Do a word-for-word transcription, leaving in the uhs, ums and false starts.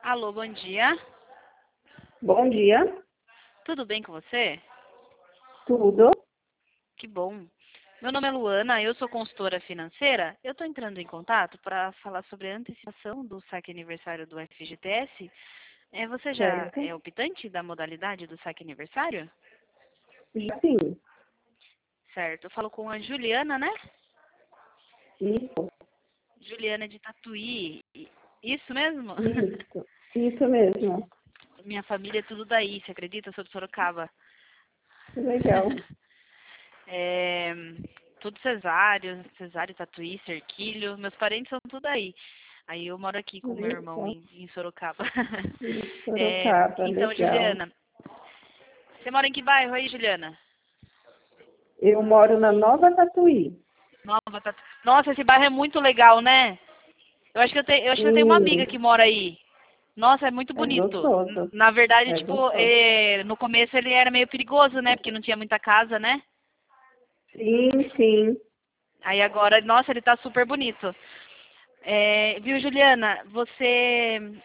Alô, bom dia. Bom dia, Tudo bem com você? tudo. Que bom. Meu nome é Luana, eu sou consultora financeira. Eu estou entrando em contato para falar sobre a antecipação do saque aniversário do F G T S. É, você já Certo? é optante da modalidade do saque aniversário? Já sim, Certo. Eu falo com a Juliana, né? isso, Juliana de Tatuí. I- Isso mesmo? isso, isso mesmo. Minha família é tudo daí, você acredita? Eu sou de Sorocaba. Que legal. É, tudo cesário, cesário, tatuí, cerquilho. Meus parentes são tudo aí. Aí eu moro aqui com meu irmão Isso, em, em Sorocaba. isso, É, Sorocaba, então, legal. Juliana, você mora em que bairro aí, Juliana? Eu moro na Nova Tatuí. Nova Tatu... Nossa, esse bairro é muito legal, né? Eu acho que eu, te... eu acho que eu tenho uma amiga que Sim, mora aí. Nossa, é muito é bonito. N- gostoso, Na verdade, é tipo, gostoso. é, no começo ele era meio perigoso, né? Porque não tinha muita casa, né? Sim, sim, Aí agora, nossa, ele tá super bonito. É, viu, Juliana, você